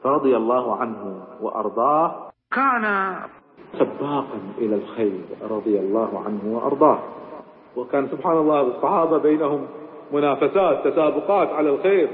رضي الله عنه وأرضاه كان سباقا إلى الخير رضي الله عنه وأرضاه. وكان سبحان الله الصحابة بينهم منافسات تسابقات على الخير،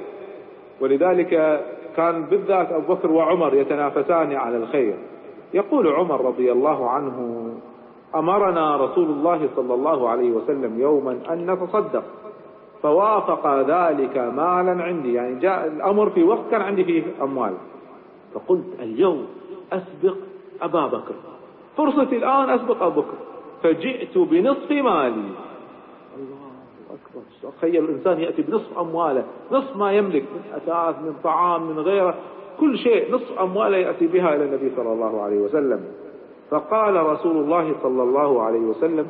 ولذلك كان بالذات أبو بكر وعمر يتنافسان على الخير. يقول عمر رضي الله عنه: أمرنا رسول الله صلى الله عليه وسلم يوما أن نتصدق، فوافق ذلك مالا عندي، يعني جاء الأمر في وقت كان عندي فيه أموال، فقلت اليوم أسبق أبا بكر، فرصتي الآن أسبق أبو بكر، فجئت بنصف مالي. الله أكبر، تخيل الإنسان يأتي بنصف أمواله، نصف ما يملك من أثاث من طعام من غيره، كل شيء نصف أمواله يأتي بها إلى النبي صلى الله عليه وسلم. فقال رسول الله صلى الله عليه وسلم: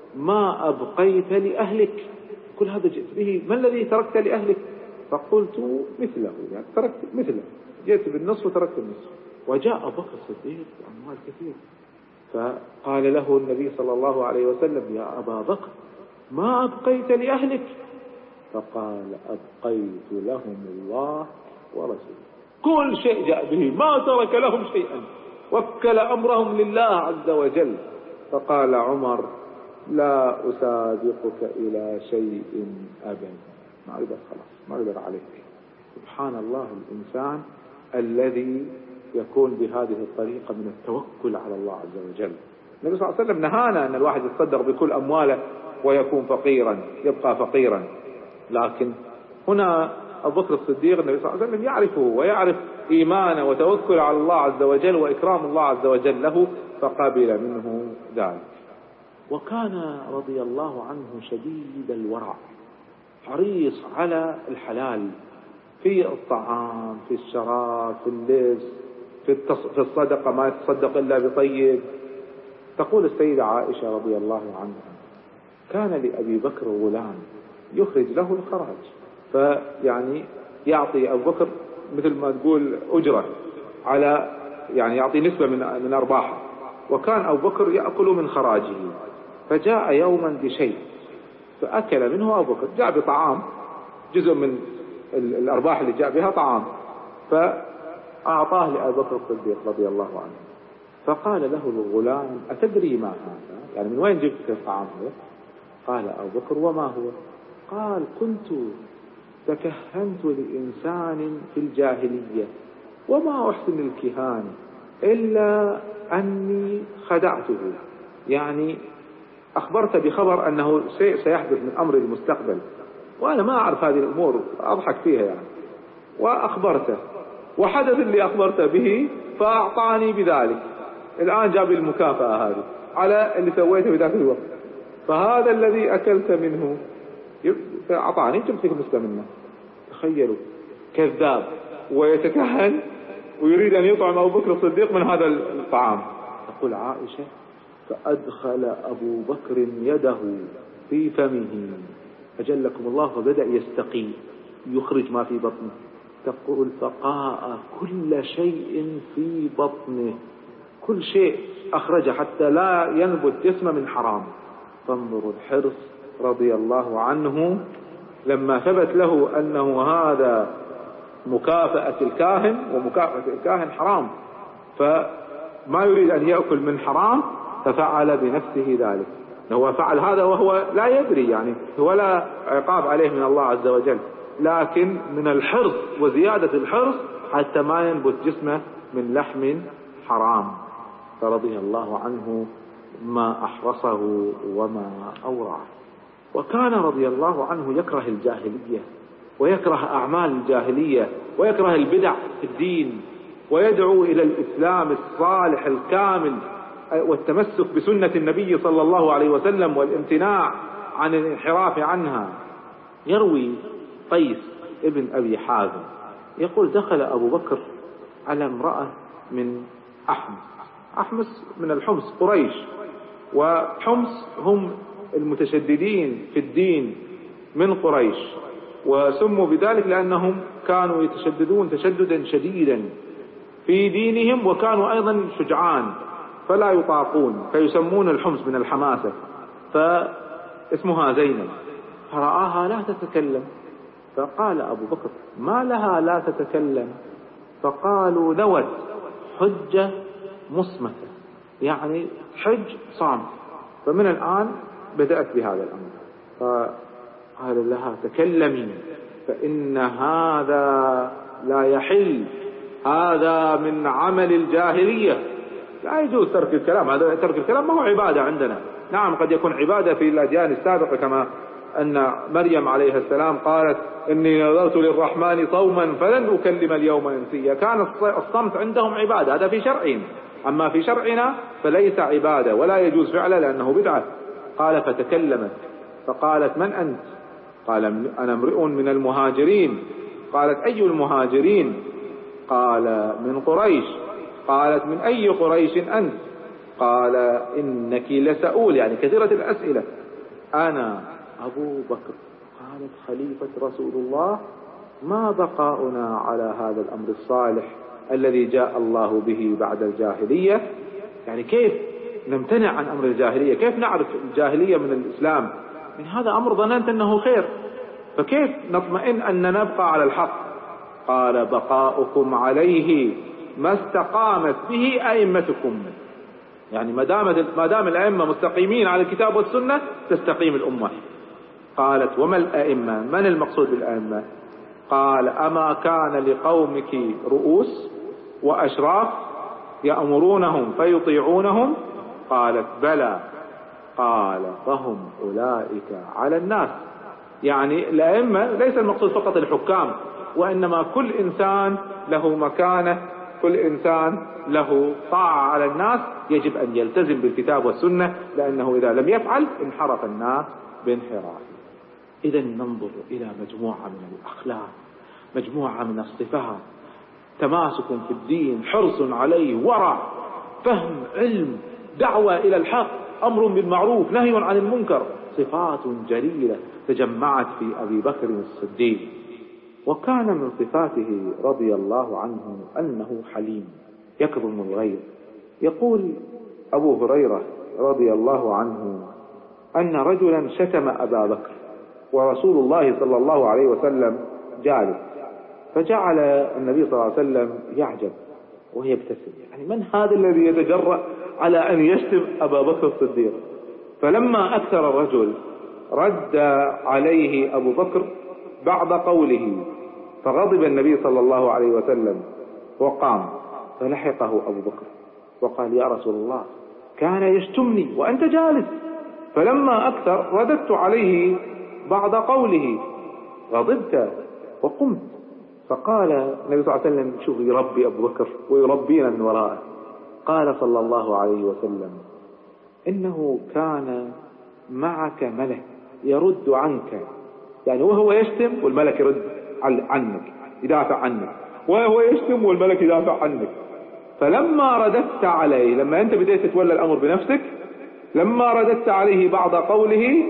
ما أبقيت لأهلك؟ كل هذا جئت به، ما الذي تركت لأهلك؟ فقلت مثله، يعني تركت مثله، جئت بالنصف وتركت النصف. وجاء أبو بكر الصديق بأموال كثير، فقال له النبي صلى الله عليه وسلم: يا أبا بكر ما أبقيت لأهلك؟ فقال: أبقيت لهم الله ورسوله. كل شيء جاء به، ما ترك لهم شيئا، وكل أمرهم لله عز وجل. فقال عمر: لا أسابقك إلى شيء أبدا، ما أقدر، خلاص ما أقدر عليك. سبحان الله، الإنسان الذي يكون بهذه الطريقة من التوكل على الله عز وجل. النبي صلى الله عليه وسلم نهانا أن الواحد يتصدق بكل أمواله ويكون فقيرا، يبقى فقيرا، لكن هنا أبو بكر الصديق النبي صلى الله عليه وسلم يعرفه ويعرف إيمانه وتوكل على الله عز وجل وإكرام الله عز وجل له، فقبل منه ذلك. وكان رضي الله عنه شديد الورع، حريص على الحلال في الطعام، في الشراب، في اللبس، في الصدقة، ما يتصدق إلا بطيب. تقول السيدة عائشة رضي الله عنها: كان لأبي بكر غلام يخرج له الخراج، فيعني يعطي أبو بكر مثل ما تقول أجرة على، يعني يعطي نسبة من أرباحه، وكان أبو بكر يأكل من خراجه. فجاء يوما بشيء فأكل منه أبو بكر، جاء بطعام، جزء من الأرباح اللي جاء بها طعام، فأعطاه لأبو بكر الصديق رضي الله عنه. فقال له الغلام: أتدري ما هذا؟ يعني من وين جبت الطعام هذا؟ قال أبو بكر: وما هو؟ قال: كنت تكهنت لإنسان في الجاهلية وما أحسن الكهان إلا أني خدعته، يعني أخبرت بخبر أنه شيء سيحدث من أمر المستقبل، وأنا ما أعرف هذه الأمور، أضحك فيها يعني، وأخبرته وحدث اللي أخبرته به فأعطاني بذلك، الآن جاب المكافأة هذه على اللي سويته بذاك الوقت، فهذا الذي أكلت منه فأعطاني، جبت لك نسبة منه. تخيلوا، كذاب ويتكهن ويريد أن يطعم أبو بكر الصديق من هذا الطعام. تقول عائشة: فأدخل أبو بكر يده في فمه أجلكم الله، فبدأ يستقي يخرج ما في بطنه. تقول: فقاء كل شيء في بطنه، كل شيء أخرج حتى لا ينبت جسمه من حرام. فانظروا الحرص رضي الله عنه لما ثبت له أنه هذا مكافأة الكاهن، ومكافأة الكاهن حرام، فما يريد أن يأكل من حرام، ففعل بنفسه ذلك. هو فعل هذا وهو لا يدري، يعني هو لا عقاب عليه من الله عز وجل، لكن من الحرص وزيادة الحرص حتى ما ينبت جسمه من لحم حرام. فرضي الله عنه ما أحرصه وما أورعه. وكان رضي الله عنه يكره الجاهلية ويكره أعمال الجاهلية ويكره البدع في الدين، ويدعو إلى الإسلام الصالح الكامل والتمسك بسنة النبي صلى الله عليه وسلم والامتناع عن الانحراف عنها. يروي قيس ابن أبي حازم يقول: دخل أبو بكر على امرأة من أحمس من الحمص، قريش، وحمص هم المتشددين في الدين من قريش، وسموا بذلك لأنهم كانوا يتشددون تشددا شديدا في دينهم، وكانوا أيضا شجعان فلا يطاقون، فيسمون الحمص من الحماسة. فاسمها زينب، فرآها لا تتكلم، فقال أبو بكر: ما لها لا تتكلم؟ فقالوا نوت حجة مصمتة، يعني حج صامت، فمن الآن بدأت بهذا الأمر. فقال لها تكلمي فإن هذا لا يحل، هذا من عمل الجاهلية، لا يجوز ترك الكلام. هذا ترك الكلام ما هو عبادة عندنا. نعم قد يكون عبادة في الأديان السابقة، كما أن مريم عليه السلام قالت إني نذرت للرحمن صوما فلن أكلم اليوم إنسيا، كان الصمت عندهم عبادة، هذا في شرعهم. أما في شرعنا فليس عبادة ولا يجوز فعله لأنه بدعة. قال فتكلمت فقالت من أنت؟ قال أنا امرئ من المهاجرين. قالت أي المهاجرين؟ قال من قريش. قالت من أي قريش أنت؟ قال إنك لسؤول، يعني كثيرة الأسئلة. أنا أبو بكر. قالت خليفة رسول الله، ما بقاؤنا على هذا الأمر الصالح الذي جاء الله به بعد الجاهلية؟ يعني كيف نمتنع عن أمر الجاهلية؟ كيف نعرف الجاهلية من الإسلام؟ من هذا أمر ظننت أنه خير، فكيف نطمئن أن نبقى على الحق؟ قال بقاؤكم عليه ما استقامت به أئمتكم، يعني ما دام الأئمة مستقيمين على الكتاب والسنة تستقيم الأمة. قالت وما الأئمة؟ من المقصود بالأئمة؟ قال أما كان لقومك رؤوس وأشراف يأمرونهم فيطيعونهم؟ قالت بلى. قال فهم أولئك على الناس. يعني الأئمة ليس المقصود فقط الحكام، وإنما كل إنسان له مكانة، كل إنسان له طاعة على الناس، يجب أن يلتزم بالكتاب والسنة، لأنه إذا لم يفعل انحرف الناس بانحراف. إذا ننظر إلى مجموعة من الأخلاق، مجموعة من الصفات: تماسك في الدين، حرص عليه، ورع، فهم، علم، دعوة إلى الحق، أمر بالمعروف، نهي عن المنكر، صفات جليلة تجمعت في أبي بكر الصديق. وكان من صفاته رضي الله عنه أنه حليم يكظم الغيظ. يقول أبو هريرة رضي الله عنه أن رجلا شتم أبا بكر ورسول الله صلى الله عليه وسلم جالس، فجعل النبي صلى الله عليه وسلم يعجب ويبتسم، يعني من هذا الذي يتجرأ على أن يشتم أبا بكر الصديق؟ فلما أكثر الرجل رد عليه أبو بكر بعد قوله، فغضب النبي صلى الله عليه وسلم وقام، فلحقه أبو بكر وقال يا رسول الله كان يشتمني وأنت جالس. فلما أكثر رددت عليه بعد قوله، غضبت وقمت. فقال النبي صلى الله عليه وسلم، شوف يربي أبو بكر ويربينا من وراءه، قال صلى الله عليه وسلم إنه كان معك ملك يرد عنك، يعني وهو يشتم والملك يرد عنك، يدافع عنك، وهو يشتم والملك يدافع عنك. فلما رددت عليه، لما أنت بديت تتولى الأمر بنفسك، لما رددت عليه بعد قوله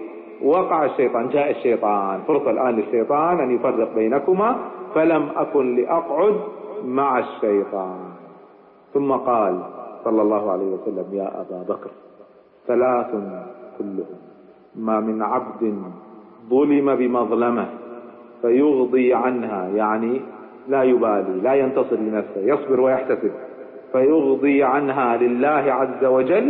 وقع الشيطان، جاء الشيطان، فرصة الآن للشيطان أن يفرق بينكما، فلم أكن لأقعد مع الشيطان. ثم قال صلى الله عليه وسلم يا أبا بكر ثلاث كلهم ما من عبد ظلم بمظلمة فيغضي عنها، يعني لا يبالي، لا ينتصر لنفسه، يصبر ويحتسب، فيغضي عنها لله عز وجل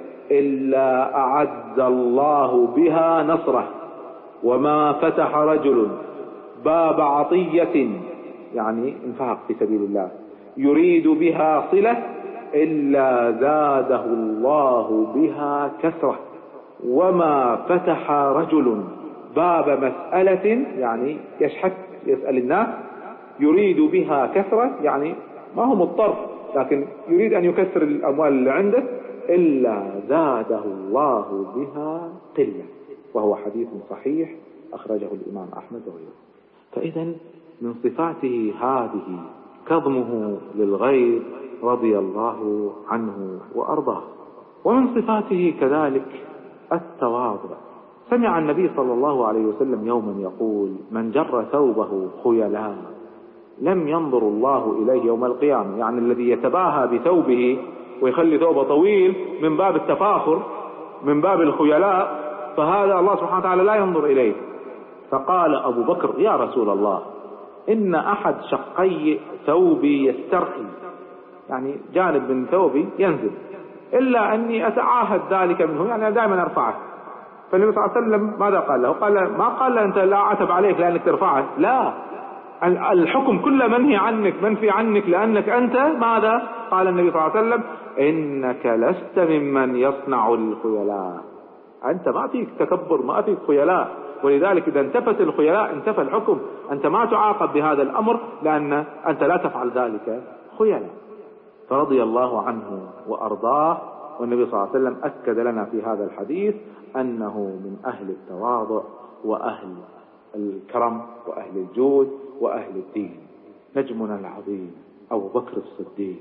إلا أعز الله بها نصره. وما فتح رجل باب عطية، يعني انفاق في سبيل الله، يريد بها صلة إلا زاده الله بها كثرة. وما فتح رجل باب مسألة، يعني يشحت يسأل الناس، يريد بها كثرة، يعني ما هو مضطر لكن يريد أن يكثر الأموال اللي عنده، إلا زاده الله بها قلة. وهو حديث صحيح أخرجه الإمام أحمد وغيره. فإذا من صفاته هذه كظمه للغيظ رضي الله عنه وأرضاه. ومن صفاته كذلك التواضع. سمع النبي صلى الله عليه وسلم يوما يقول من جر ثوبه خيلاء لم ينظر الله إليه يوم القيامة، يعني الذي يتباهى بثوبه ويخلي ثوبه طويل من باب التفاخر، من باب الخيلاء، فهذا الله سبحانه وتعالى لا ينظر إليه. فقال أبو بكر يا رسول الله إن أحد شقي ثوبي يسترخي، يعني جانب من ثوبي ينزل، إلا أني أتعاهد ذلك منه، يعني دائما أرفعه. فالنبي صلى الله عليه وسلم ماذا قال له؟ ما قال له أنت لا عتب عليك لأنك ترفعه، لا، الحكم كله منفي عنك لأنك أنت ماذا؟ قال النبي صلى الله عليه وسلم إنك لست ممن يصنع الخيلاء، أنت ما فيك تكبر، ما فيك خيلاء، ولذلك إذا انتفت الخيلاء انتفى الحكم، أنت ما تعاقب بهذا الأمر لأن أنت لا تفعل ذلك خيلاء. فرضي الله عنه وأرضاه، والنبي صلى الله عليه وسلم أكد لنا في هذا الحديث أنه من أهل التواضع وأهل الكرم وأهل الجود وأهل الدين. نجمنا العظيم أبو بكر الصديق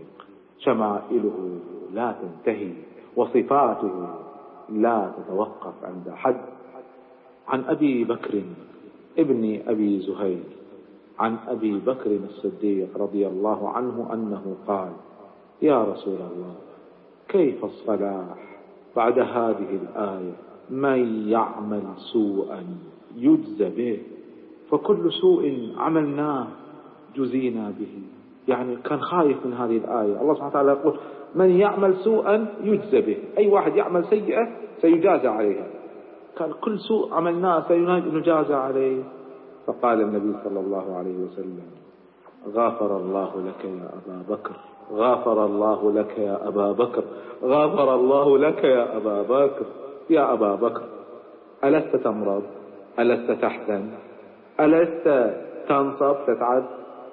شمائله لا تنتهي وصفاته لا تتوقف عند حد. عن أبي بكر ابن أبي زهير عن أبي بكر الصديق رضي الله عنه أنه قال: يا رسول الله، كيف الصلاح بعد هذه الآية؟ من يعمل سوءا يجزى به، فكل سوء عملناه جزينا به. يعني كان خايف من هذه الآية. الله سبحانه وتعالى يقول: من يعمل سوءا يجزى به، أي واحد يعمل سيئة سيجازى عليها، كان كل سوء عملناه سيجازى عليه. فقال النبي صلى الله عليه وسلم: غفر الله لك يا أبا بكر، غفر الله لك يا أبا بكر، غفر الله لك يا أبا بكر. يا أبا بكر، ألست تمرض؟ ألست تحزن؟ ألست تنصب تتعب؟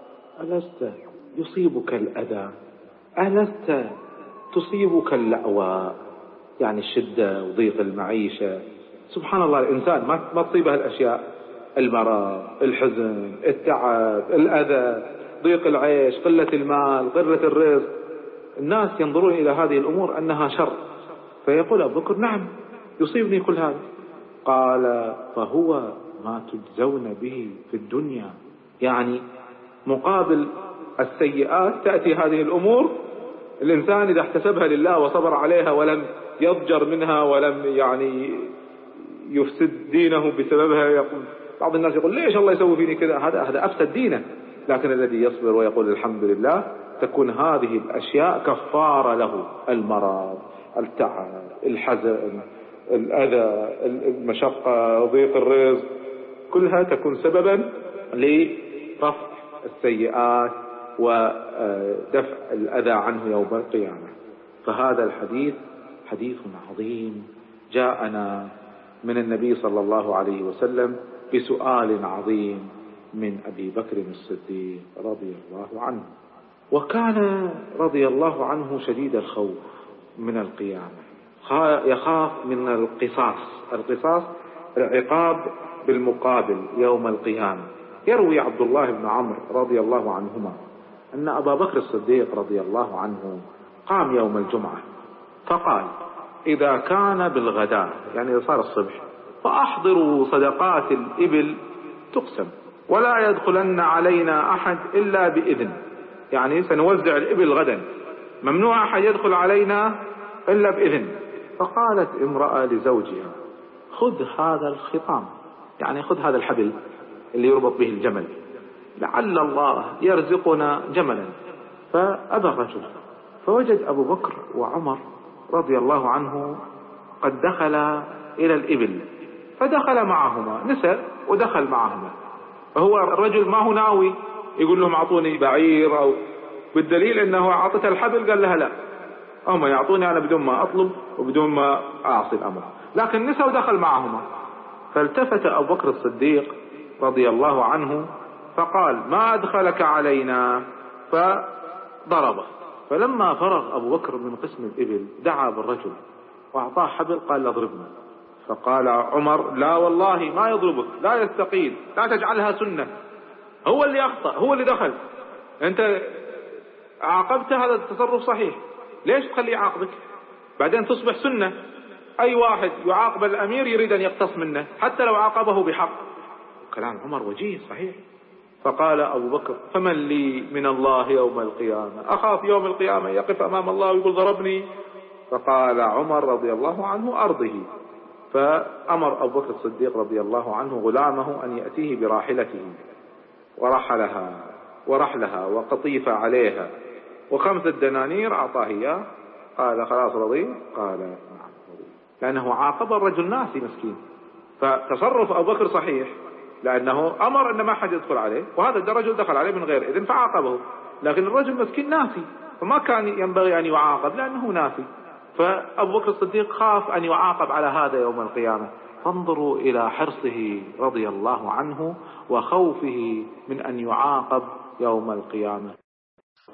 ألست يصيبك الأذى؟ ألست تصيبك اللأواء، يعني الشدة وضيق المعيشة؟ سبحان الله، الإنسان ما تصيبه الأشياء، المرض، الحزن، التعب، الأذى، ضيق العيش، قلة المال، قلة الرزق. الناس ينظرون إلى هذه الأمور أنها شر، فيقول أبو بكر: نعم يصيبني كل هذا. قال: فهو ما تجزون به في الدنيا، يعني مقابل السيئات تأتي هذه الأمور. الإنسان إذا احتسبها لله وصبر عليها ولم يضجر منها ولم يعني يفسد دينه بسببها، يقول بعض الناس يقول: ليش الله يسوي فيني كذا؟ هذا أفسد دينه. لكن الذي يصبر ويقول الحمد لله، تكون هذه الأشياء كفارة له. المرض، التعب، الحزن، الأذى، المشقة، ضيق الرزق، كلها تكون سببا لرفع السيئات ودفع الأذى عنه يوم القيامة. فهذا الحديث حديث عظيم جاءنا من النبي صلى الله عليه وسلم بسؤال عظيم من أبي بكر الصديق رضي الله عنه. وكان رضي الله عنه شديد الخوف من القيامة، يخاف من القصاص العقاب بالمقابل يوم القيامة. يروي عبد الله بن عمرو رضي الله عنهما أن أبا بكر الصديق رضي الله عنه قام يوم الجمعة فقال: إذا كان بالغداء، يعني إذا صار الصبح، فأحضروا صدقات الإبل تقسم، ولا يدخلن علينا أحد إلا بإذن، يعني سنوزع الإبل غدا، ممنوع أحد يدخل علينا إلا بإذن. فقالت امرأة لزوجها: خذ هذا الخطام، يعني خذ هذا الحبل اللي يربط به الجمل، لعل الله يرزقنا جملا. فأبى الرجل، فوجد أبو بكر وعمر رضي الله عنه قد دخل إلى الإبل، فدخل معهما، نسى ودخل معهما. فهو الرجل ما هو ناوي يقول لهم أعطوني بعير، أو بالدليل أنه أعطته الحبل قال لها لا، هم يعطوني أنا بدون ما أطلب وبدون ما أعصي الأمر، لكن نسى ودخل معهما. فالتفت أبو بكر الصديق رضي الله عنه فقال: ما أدخلك علينا؟ فضربه. فلما فرغ أبو بكر من قسم الإبل دعا بالرجل وأعطاه حبل، قال: اضربنا. فقال عمر: لا والله ما يضربك، لا يستقيل، لا تجعلها سنة، هو اللي أخطأ، هو اللي دخل، أنت عاقبت، هذا التصرف صحيح، ليش تخليه يعاقبك؟ بعدين تصبح سنة، أي واحد يعاقب الأمير يريد أن يقتص منه حتى لو عاقبه بحق. كلام عمر وجيه صحيح. فقال أبو بكر: فمن لي من الله يوم القيامة؟ أخاف يوم القيامة يقف أمام الله ويقول ضربني. فقال عمر رضي الله عنه: أرضه. فأمر أبو بكر الصديق رضي الله عنه غلامه أن يأتيه براحلته، ورحلها وقطيفة عليها و5 دنانير أعطاه إياه. قال خلاص رضي؟ قال نعم رضي، لأنه عاقب الرجل ناسي مسكين. فتصرف أبو بكر صحيح، لأنه أمر أن ما حد يدخل عليه، وهذا الرجل دخل عليه من غير إذن فعاقبه، لكن الرجل مسكين ناسي، فما كان ينبغي أن يعاقب لأنه ناسي. فأبو بكر الصديق خاف أن يعاقب على هذا يوم القيامة. فانظروا إلى حرصه رضي الله عنه وخوفه من أن يعاقب يوم القيامة.